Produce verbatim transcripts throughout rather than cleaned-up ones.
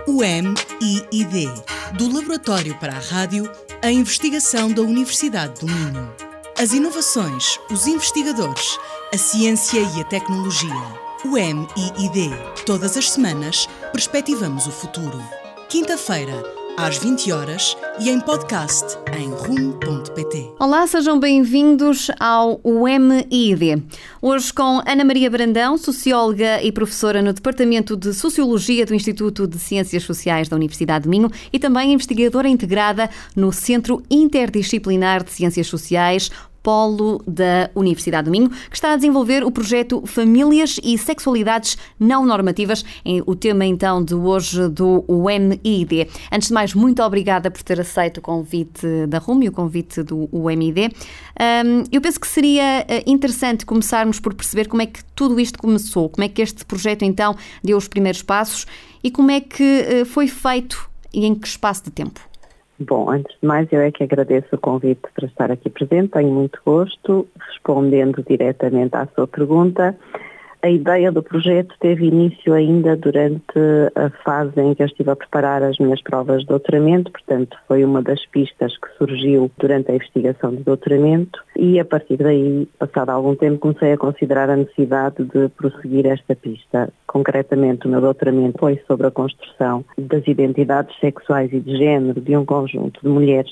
U M I I D, do Laboratório para a Rádio, a investigação da Universidade do Minho. As inovações, os investigadores, a ciência e a tecnologia. U M I I D. Todas as semanas, perspectivamos o futuro. Quinta-feira, às vinte horas e em podcast em rumo ponto pt. Olá, sejam bem-vindos ao U M I I D. Hoje com Ana Maria Brandão, socióloga e professora no Departamento de Sociologia do Instituto de Ciências Sociais da Universidade de Minho e também investigadora integrada no Centro Interdisciplinar de Ciências Sociais, Polo da Universidade do Minho, que está a desenvolver o projeto Famílias e Sexualidades Não Normativas, o tema então de hoje do U M I I D. Antes de mais, muito obrigada por ter aceito o convite da R U M e o convite do U M I I D. Um, eu penso que seria interessante começarmos por perceber como é que tudo isto começou, como é que este projeto então deu os primeiros passos e como é que foi feito e em que espaço de tempo. Bom, antes de mais, eu é que agradeço o convite para estar aqui presente, tenho muito gosto. Respondendo diretamente à sua pergunta, a ideia do projeto teve início ainda durante a fase em que eu estive a preparar as minhas provas de doutoramento, portanto foi uma das pistas que surgiu durante a investigação de doutoramento e a partir daí, passado algum tempo, comecei a considerar a necessidade de prosseguir esta pista. Concretamente, o meu doutoramento foi sobre a construção das identidades sexuais e de género de um conjunto de mulheres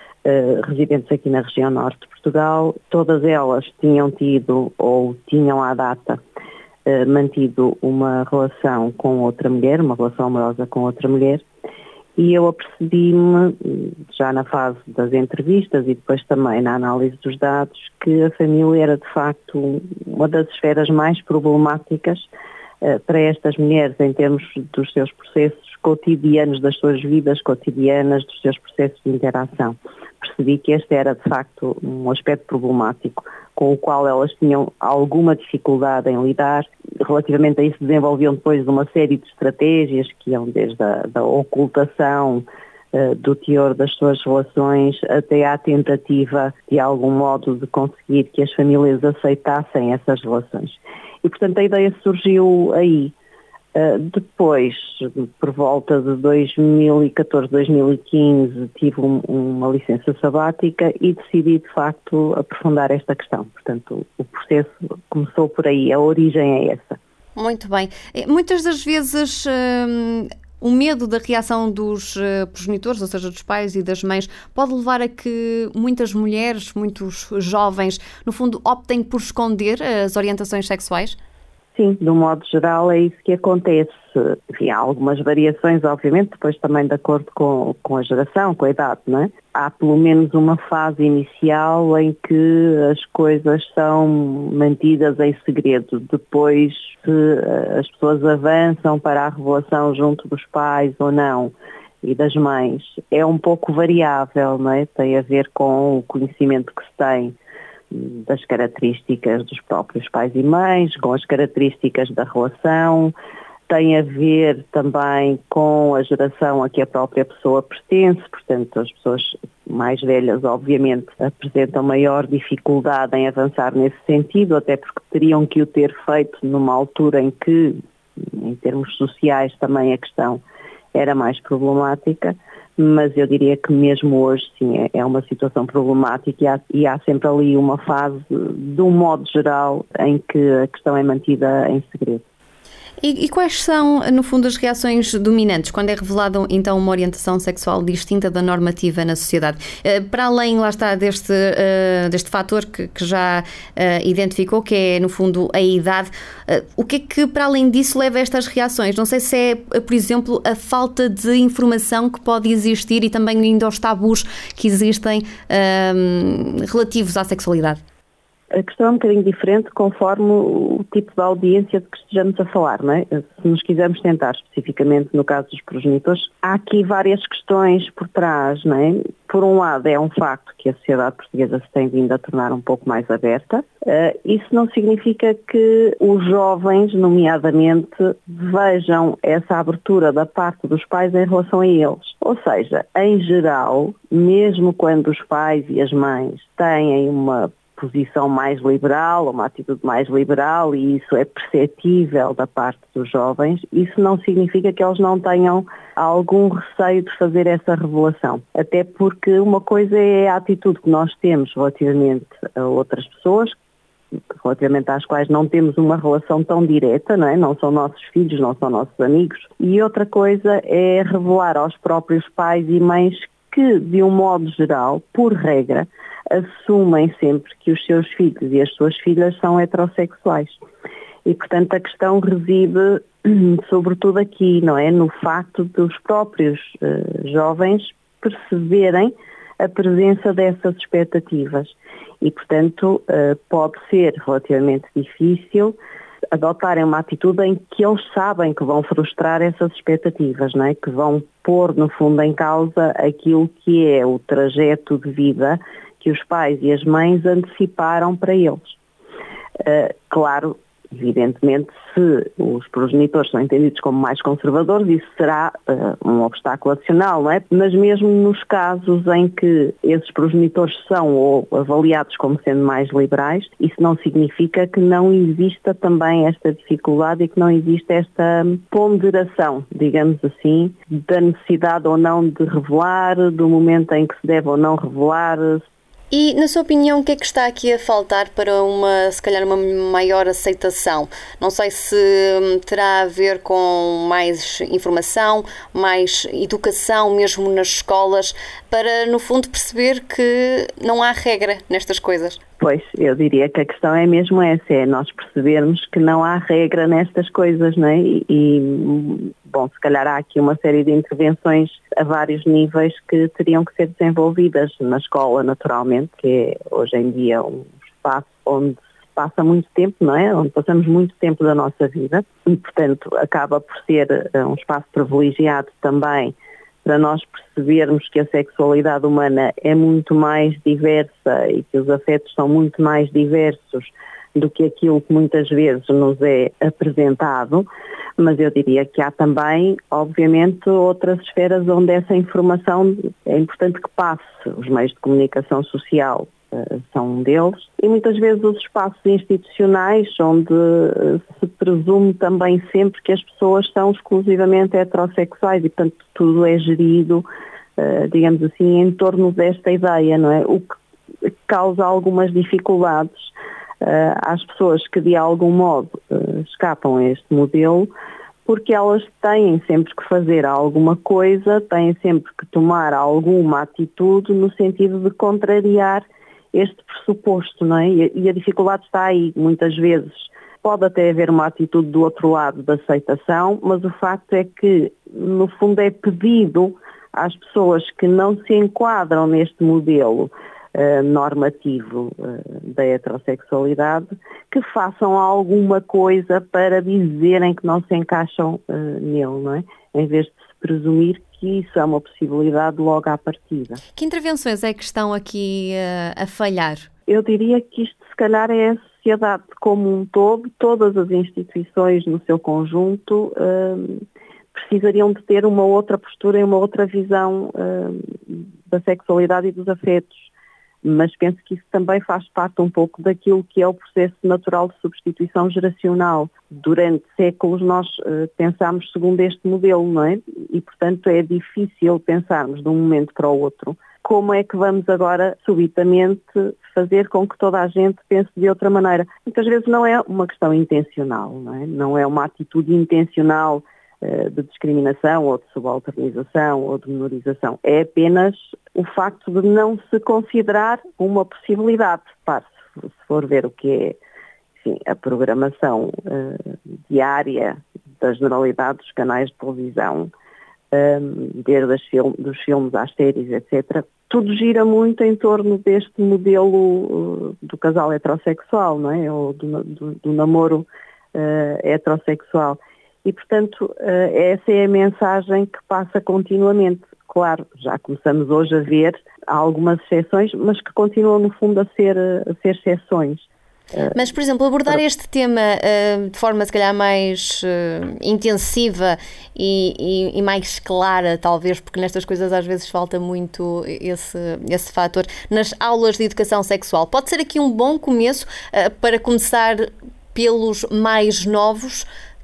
uh, residentes aqui na região norte de Portugal. Todas elas tinham tido ou tinham à data uh, mantido uma relação com outra mulher, uma relação amorosa com outra mulher, e eu apercebi-me, já na fase das entrevistas e depois também na análise dos dados, que a família era de facto uma das esferas mais problemáticas para estas mulheres em termos dos seus processos cotidianos, das suas vidas cotidianas, dos seus processos de interação. Percebi que este era de facto um aspecto problemático com o qual elas tinham alguma dificuldade em lidar. Relativamente a isso desenvolviam depois uma série de estratégias que iam desde a da ocultação uh, do teor das suas relações até à tentativa de algum modo de conseguir que as famílias aceitassem essas relações. E, portanto, a ideia surgiu aí. Uh, depois, por volta de dois mil e catorze, dois mil e quinze, tive um, uma licença sabática e decidi, de facto, aprofundar esta questão. Portanto, o processo começou por aí, a origem é essa. Muito bem. Muitas das vezes hum, o medo da reação dos uh, progenitores, ou seja, dos pais e das mães, pode levar a que muitas mulheres, muitos jovens, no fundo, optem por esconder as orientações sexuais? Sim, de um modo geral é isso que acontece. Enfim, há algumas variações, obviamente, depois também de acordo com, com a geração, com a idade, não é? Há pelo menos uma fase inicial em que as coisas são mantidas em segredo. Depois, se as pessoas avançam para a revelação junto dos pais ou não e das mães, é um pouco variável, não é? Tem a ver com o conhecimento que se tem das características dos próprios pais e mães, com as características da relação, tem a ver também com a geração a que a própria pessoa pertence, portanto as pessoas mais velhas obviamente apresentam maior dificuldade em avançar nesse sentido, até porque teriam que o ter feito numa altura em que, em termos sociais, também a questão era mais problemática. Mas eu diria que mesmo hoje, sim, é uma situação problemática e há, e há sempre ali uma fase, de um modo geral, em que a questão é mantida em segredo. E, e quais são, no fundo, as reações dominantes quando é revelada, então, uma orientação sexual distinta da normativa na sociedade? Uh, para além, lá está, deste, uh, deste fator que, que já uh, identificou, que é, no fundo, a idade, uh, o que é que, para além disso, leva a estas reações? Não sei se é, por exemplo, a falta de informação que pode existir e também ainda aos tabus que existem uh, relativos à sexualidade. A questão é um bocadinho diferente conforme o tipo de audiência de que estejamos a falar, não é? Se nos quisermos tentar especificamente no caso dos progenitores, há aqui várias questões por trás, não é? Por um lado é um facto que a sociedade portuguesa se tem vindo a tornar um pouco mais aberta. Uh, isso não significa que os jovens, nomeadamente, vejam essa abertura da parte dos pais em relação a eles. Ou seja, em geral, mesmo quando os pais e as mães têm uma posição mais liberal, uma atitude mais liberal, e isso é perceptível da parte dos jovens, isso não significa que eles não tenham algum receio de fazer essa revelação. Até porque uma coisa é a atitude que nós temos relativamente a outras pessoas, relativamente às quais não temos uma relação tão direta, não é? Não são nossos filhos, não são nossos amigos. E outra coisa é revelar aos próprios pais e mães que, de um modo geral, por regra, assumem sempre que os seus filhos e as suas filhas são heterossexuais. E, portanto, a questão reside sobretudo aqui, não é? No facto dos próprios uh, jovens perceberem a presença dessas expectativas. E, portanto, uh, pode ser relativamente difícil adotarem uma atitude em que eles sabem que vão frustrar essas expectativas, não é? Que vão pôr, no fundo, em causa aquilo que é o trajeto de vida que os pais e as mães anteciparam para eles. Uh, claro, evidentemente, se os progenitores são entendidos como mais conservadores, isso será uh, um obstáculo adicional, não é? Mas mesmo nos casos em que esses progenitores são ou avaliados como sendo mais liberais, isso não significa que não exista também esta dificuldade e que não exista esta ponderação, digamos assim, da necessidade ou não de revelar, do momento em que se deve ou não revelar. E, na sua opinião, o que é que está aqui a faltar para uma, se calhar, uma maior aceitação? Não sei se terá a ver com mais informação, mais educação mesmo nas escolas, para, no fundo, perceber que não há regra nestas coisas. Pois, eu diria que a questão é mesmo essa, é nós percebermos que não há regra nestas coisas, não é? E, e, bom, se calhar há aqui uma série de intervenções a vários níveis que teriam que ser desenvolvidas na escola, naturalmente, que é hoje em dia um espaço onde se passa muito tempo, não é? Onde passamos muito tempo da nossa vida e, portanto, acaba por ser um espaço privilegiado também para nós percebermos que a sexualidade humana é muito mais diversa e que os afetos são muito mais diversos do que aquilo que muitas vezes nos é apresentado, mas eu diria que há também, obviamente, outras esferas onde essa informação é importante que passe. Os meios de comunicação social uh, são um deles, e muitas vezes os espaços institucionais onde uh, se presume também sempre que as pessoas são exclusivamente heterossexuais e, portanto, tudo é gerido, uh, digamos assim, em torno desta ideia, não é? O que causa algumas dificuldades Uh, às pessoas que de algum modo uh, escapam a este modelo, porque elas têm sempre que fazer alguma coisa, têm sempre que tomar alguma atitude no sentido de contrariar este pressuposto, não é? E, e a dificuldade está aí, muitas vezes. Pode até haver uma atitude do outro lado da aceitação, mas o facto é que, no fundo, é pedido às pessoas que não se enquadram neste modelo Uh, normativo uh, da heterossexualidade, que façam alguma coisa para dizerem que não se encaixam uh, nele, não é? Em vez de se presumir que isso é uma possibilidade logo à partida. Que intervenções é que estão aqui uh, a falhar? Eu diria que isto se calhar é a sociedade como um todo, todas as instituições no seu conjunto uh, precisariam de ter uma outra postura e uma outra visão uh, da sexualidade e dos afetos. Mas penso que isso também faz parte um pouco daquilo que é o processo natural de substituição geracional. Durante séculos nós uh, pensámos segundo este modelo, não é? E, portanto, é difícil pensarmos de um momento para o outro como é que vamos agora, subitamente, fazer com que toda a gente pense de outra maneira. Muitas vezes não é uma questão intencional, não é? Não é uma atitude intencional de discriminação ou de subalternização ou de minorização. É apenas o facto de não se considerar uma possibilidade. Repare, se for ver o que é, enfim, a programação uh, diária da generalidade dos canais de televisão, um, desde as film, dos filmes às séries, etcétera, tudo gira muito em torno deste modelo uh, do casal heterossexual, não é? Ou do, do, do namoro uh, heterossexual. E, portanto, essa é a mensagem que passa continuamente. Claro, já começamos hoje a ver algumas exceções, mas que continuam, no fundo, a ser, a ser exceções. Mas, por exemplo, abordar este tema uh, de forma, se calhar, mais uh, intensiva e, e, e mais clara, talvez, porque nestas coisas às vezes falta muito esse, esse fator, nas aulas de educação sexual. Pode ser aqui um bom começo uh, para começar pelos mais novos,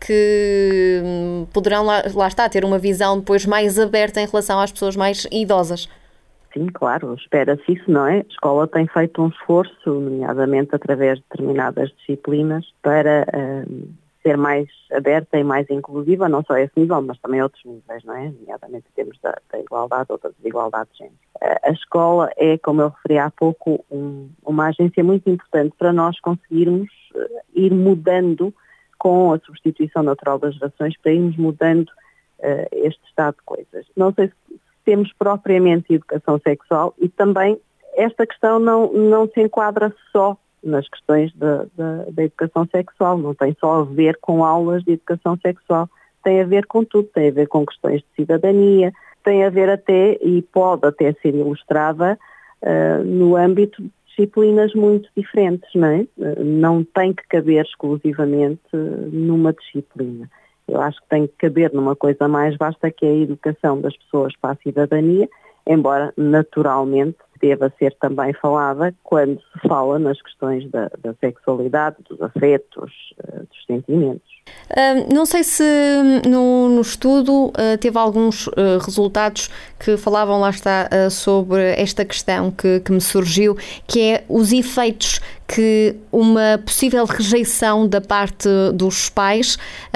que um, poderão, lá, lá está, ter uma visão depois mais aberta em relação às pessoas mais idosas. Sim, claro, espera-se isso, não é? A escola tem feito um esforço, nomeadamente através de determinadas disciplinas, para uh, ser mais aberta e mais inclusiva, não só a esse nível, mas também a outros níveis, não é? Nomeadamente em termos da, da igualdade ou da desigualdade de género. Uh, a escola é, como eu referi há pouco, um, uma agência muito importante para nós conseguirmos uh, ir mudando com a substituição natural das gerações, para irmos mudando uh, este estado de coisas. Não sei se temos propriamente educação sexual e também esta questão não, não se enquadra só nas questões da, da, da educação sexual, não tem só a ver com aulas de educação sexual, tem a ver com tudo, tem a ver com questões de cidadania, tem a ver até, e pode até ser ilustrada uh, no âmbito de disciplinas muito diferentes, não é? Uh, não tem que caber exclusivamente uh, numa disciplina. Eu acho que tem que caber numa coisa mais vasta, que é a educação das pessoas para a cidadania, embora naturalmente deva ser também falada quando se fala nas questões da, da sexualidade, dos afetos, uh, dos sentimentos. Uh, não sei se no, no estudo uh, teve alguns uh, resultados que falavam, lá está, uh, sobre esta questão que, que me surgiu, que é os efeitos que uma possível rejeição da parte dos pais,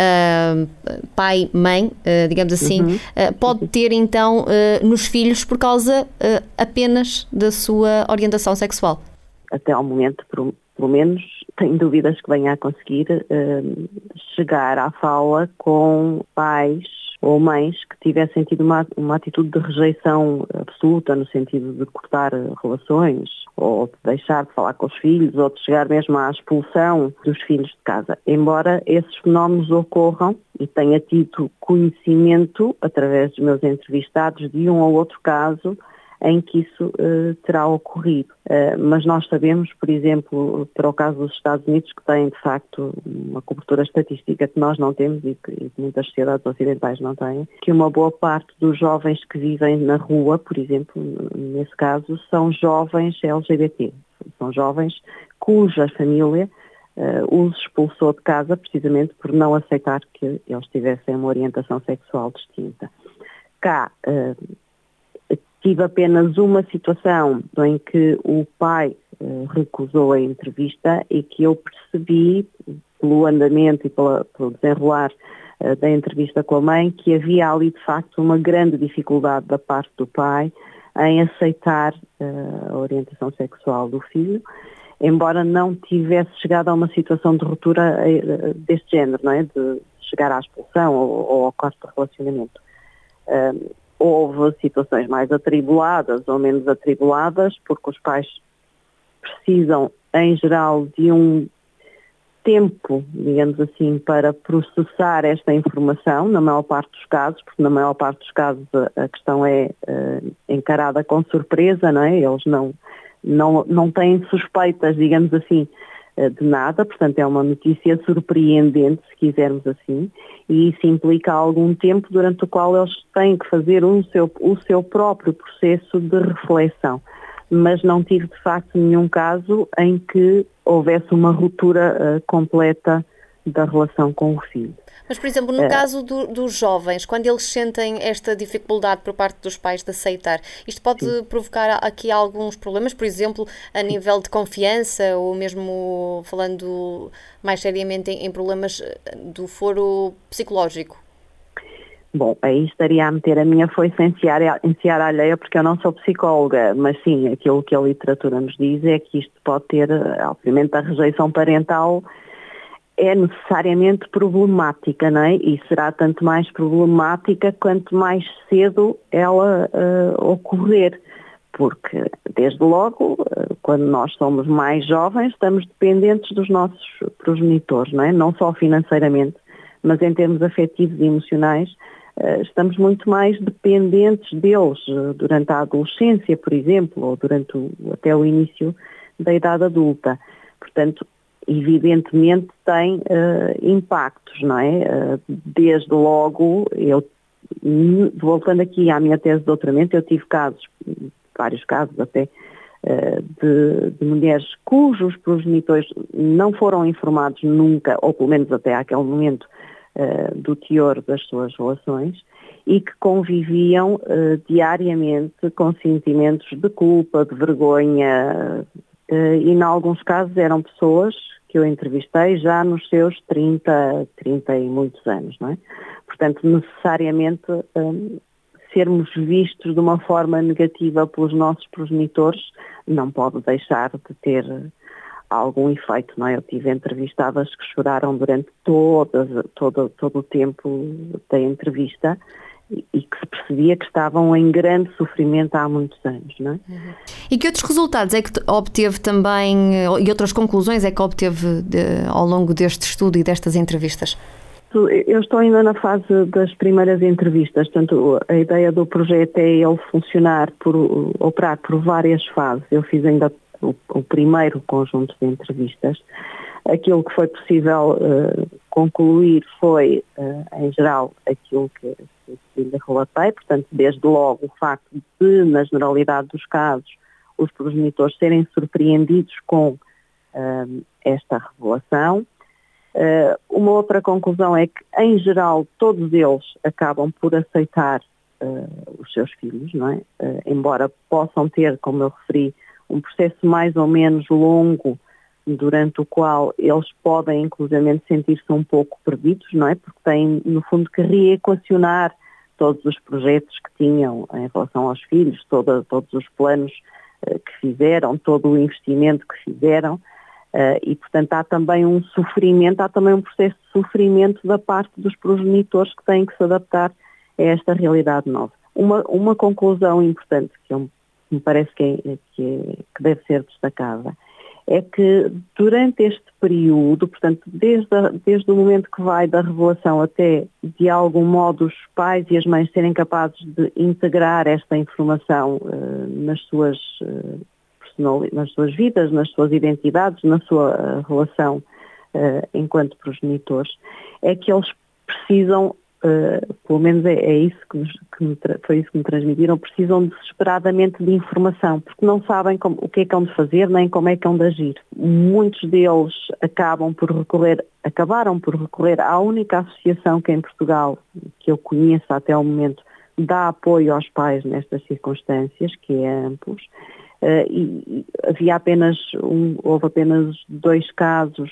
uh, pai, mãe, uh, digamos assim, uhum. uh, pode ter então uh, nos filhos por causa uh, apenas da sua orientação sexual. Até ao momento, pelo, pelo menos, tenho dúvidas que venha a conseguir uh, chegar à fala com pais ou mães que tivessem tido uma, uma atitude de rejeição absoluta, no sentido de cortar relações, ou de deixar de falar com os filhos, ou de chegar mesmo à expulsão dos filhos de casa. Embora esses fenómenos ocorram, e tenha tido conhecimento, através dos meus entrevistados, de um ou outro caso em que isso uh, terá ocorrido. Uh, mas nós sabemos, por exemplo, para o caso dos Estados Unidos, que têm de facto uma cobertura estatística que nós não temos e que, e que muitas sociedades ocidentais não têm, que uma boa parte dos jovens que vivem na rua, por exemplo, nesse caso, são jovens L G B T. São jovens cuja família uh, os expulsou de casa precisamente por não aceitar que eles tivessem uma orientação sexual distinta. Cá, uh, tive apenas uma situação em que o pai uh, recusou a entrevista e que eu percebi, pelo andamento e pela, pelo desenrolar uh, da entrevista com a mãe, que havia ali de facto uma grande dificuldade da parte do pai em aceitar uh, a orientação sexual do filho, embora não tivesse chegado a uma situação de ruptura uh, deste género, não é? De chegar à expulsão ou, ou ao corte do relacionamento. Uh, Houve situações mais atribuladas ou menos atribuladas, porque os pais precisam, em geral, de um tempo, digamos assim, para processar esta informação, na maior parte dos casos, porque na maior parte dos casos a questão é uh, encarada com surpresa, não é? Eles não, não, não têm suspeitas, digamos assim, de nada, portanto é uma notícia surpreendente, se quisermos assim, e isso implica algum tempo durante o qual eles têm que fazer um seu, o seu próprio processo de reflexão. Mas não tive de facto nenhum caso em que houvesse uma ruptura uh, completa da relação com o filho. Mas, por exemplo, no é. caso do, dos jovens, quando eles sentem esta dificuldade por parte dos pais de aceitar, isto pode Sim. provocar aqui alguns problemas, por exemplo, a nível de confiança, ou mesmo falando mais seriamente em, em problemas do foro psicológico? Bom, aí estaria a meter a minha foice em seara alheia, porque eu não sou psicóloga, mas sim, aquilo que a literatura nos diz é que isto pode ter, obviamente, a rejeição parental é necessariamente problemática, não é? E será tanto mais problemática quanto mais cedo ela uh, ocorrer, porque desde logo, uh, quando nós somos mais jovens, estamos dependentes dos nossos progenitores, não é? Não só financeiramente, mas em termos afetivos e emocionais, uh, estamos muito mais dependentes deles uh, durante a adolescência, por exemplo, ou durante o, até o início da idade adulta. Portanto, evidentemente tem uh, impactos, não é? Uh, desde logo, eu, voltando aqui à minha tese de doutoramento, eu tive casos, vários casos até, uh, de, de mulheres cujos progenitores não foram informados nunca, ou pelo menos até àquele momento, uh, do teor das suas relações, e que conviviam uh, diariamente com sentimentos de culpa, de vergonha, uh, e em alguns casos eram pessoas que eu entrevistei já nos seus trinta, trinta e muitos anos, não é? Portanto, necessariamente um, sermos vistos de uma forma negativa pelos nossos progenitores não pode deixar de ter algum efeito, não é? Eu tive entrevistadas que choraram durante todas, todo, todo o tempo da entrevista e que se percebia que estavam em grande sofrimento há muitos anos, não é? Uhum. E que outros resultados é que obteve também, e outras conclusões é que obteve de, ao longo deste estudo e destas entrevistas? Eu estou ainda na fase das primeiras entrevistas, portanto a ideia do projeto é ele funcionar, por, operar por várias fases. Eu fiz ainda o, o primeiro conjunto de entrevistas. Aquilo que foi possível uh, concluir foi, uh, em geral, aquilo que ainda relatei, portanto, desde logo o facto de, na generalidade dos casos, os progenitores serem surpreendidos com uh, esta revelação. Uh, uma outra conclusão é que, em geral, todos eles acabam por aceitar uh, os seus filhos, não é? Uh, embora possam ter, como eu referi, um processo mais ou menos longo, durante o qual eles podem, inclusivamente, sentir-se um pouco perdidos, não é? Porque têm, no fundo, que reequacionar todos os projetos que tinham em relação aos filhos, toda, todos os planos uh, que fizeram, todo o investimento que fizeram, uh, e, portanto, há também um sofrimento, há também um processo de sofrimento da parte dos progenitores que têm que se adaptar a esta realidade nova. Uma, uma conclusão importante, que eu, me parece que, é, que, é, que deve ser destacada, é que durante este período, portanto, desde, a, desde o momento que vai da revelação até, de algum modo, os pais e as mães serem capazes de integrar esta informação uh, nas suas, uh, personal, nas suas vidas, nas suas identidades, na sua uh, relação uh, enquanto progenitores, é que eles precisam, uh, pelo menos é, é isso que, nos, que me, foi isso que me transmitiram, precisam desesperadamente de informação, porque não sabem como, o que é que hão de fazer, nem como é que hão de agir. Muitos deles acabam por recorrer, acabaram por recorrer à única associação que em Portugal, que eu conheço até ao momento, dá apoio aos pais nestas circunstâncias, que é a Ampus, uh, e, e havia apenas um, houve apenas dois casos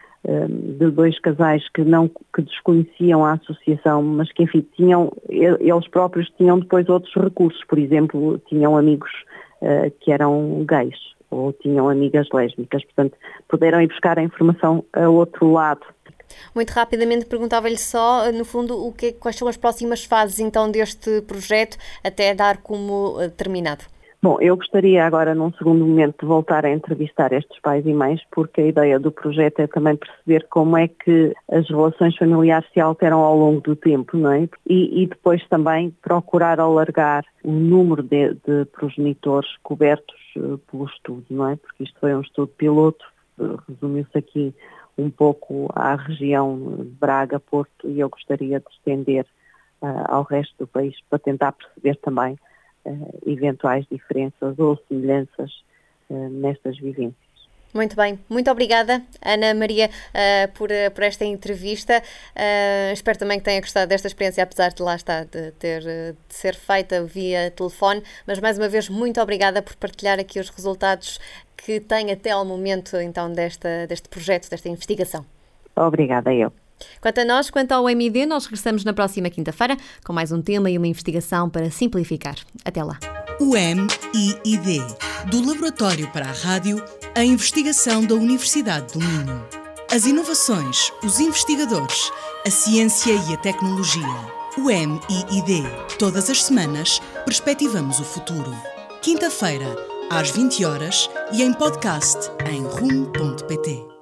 de dois casais que não que desconheciam a associação, mas que, enfim, tinham, eles próprios tinham depois outros recursos. Por exemplo, tinham amigos uh, que eram gays ou tinham amigas lésbicas, portanto, puderam ir buscar a informação a outro lado. Muito rapidamente perguntava-lhe só, no fundo, o que, quais são as próximas fases então deste projeto até dar como uh, terminado? Bom, eu gostaria agora, num segundo momento, de voltar a entrevistar estes pais e mães, porque a ideia do projeto é também perceber como é que as relações familiares se alteram ao longo do tempo, não é? E, e depois também procurar alargar o número de, de progenitores cobertos uh, pelo estudo, não é? Porque isto foi um estudo piloto, uh, resumiu-se aqui um pouco à região de Braga, Porto, e eu gostaria de estender uh, ao resto do país para tentar perceber também Uh, eventuais diferenças ou semelhanças uh, nestas vivências. Muito bem, muito obrigada, Ana Maria, uh, por, uh, por esta entrevista. Uh, espero também que tenha gostado desta experiência, apesar de lá estar, de, ter, uh, de ser feita via telefone, mas mais uma vez muito obrigada por partilhar aqui os resultados que tem até ao momento então desta, deste projeto, desta investigação. Obrigada, eu. Quanto a nós, quanto ao M I D, nós regressamos na próxima quinta-feira com mais um tema e uma investigação para simplificar. Até lá. O M I I D, do Laboratório para a Rádio, a investigação da Universidade do Minho. As inovações, os investigadores, a ciência e a tecnologia. O M I I D. Todas as semanas, perspectivamos o futuro. Quinta-feira, às vinte horas e em podcast em rumo ponto pt.